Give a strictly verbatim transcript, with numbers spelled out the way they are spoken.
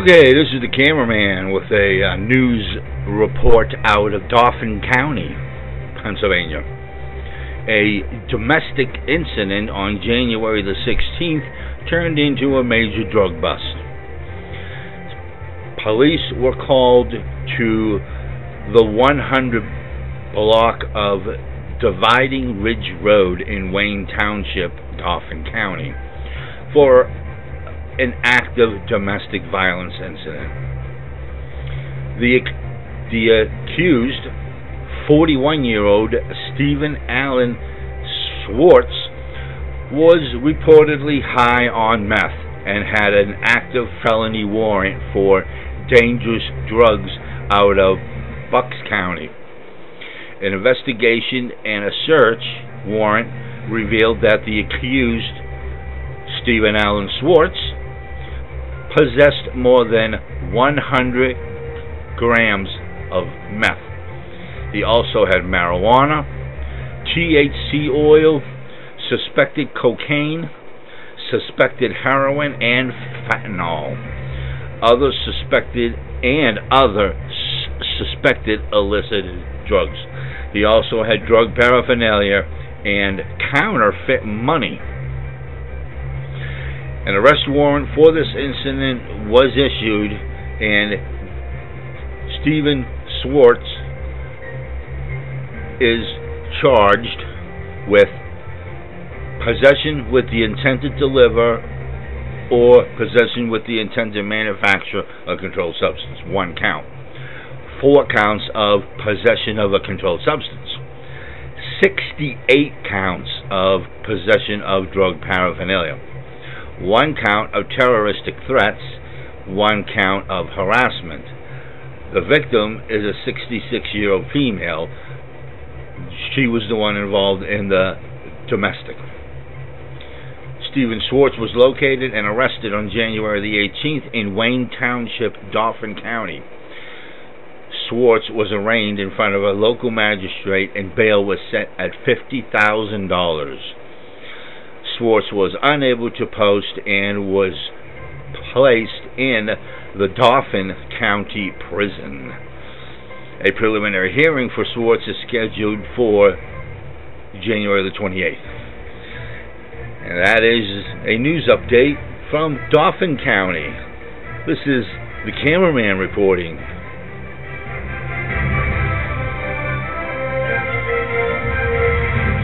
Okay, this is the cameraman with a uh, news report out of Dauphin County, Pennsylvania. A domestic incident on January the sixteenth turned into a major drug bust. Police were called to the one hundred block of Dividing Ridge Road in Wayne Township, Dauphin County, for an active domestic violence incident. The, the accused, forty-one-year-old Stephen Allen Swartz, was reportedly high on meth and had an active felony warrant for dangerous drugs out of Bucks County. An investigation and a search warrant revealed that the accused, Stephen Allen Swartz, possessed more than one hundred grams of meth. He also had marijuana, T H C oil, suspected cocaine, suspected heroin, and fentanyl. Other suspected and other s- suspected illicit drugs. He also had drug paraphernalia and counterfeit money. An arrest warrant for this incident was issued, and Stephen Swartz is charged with possession with the intent to deliver or possession with the intent to manufacture a controlled substance. One count. Four counts of possession of a controlled substance. sixty-eight counts of possession of drug paraphernalia. One count of terroristic threats, one count of harassment. The victim is a sixty-six-year-old female. She was the one involved in the domestic. Stephen Swartz was located and arrested on January the eighteenth in Wayne Township, Dauphin County. Swartz was arraigned in front of a local magistrate and bail was set at fifty thousand dollars. Swartz was unable to post and was placed in the Dauphin County Prison. A preliminary hearing for Swartz is scheduled for January the twenty-eighth. And that is a news update from Dauphin County. This is the cameraman reporting.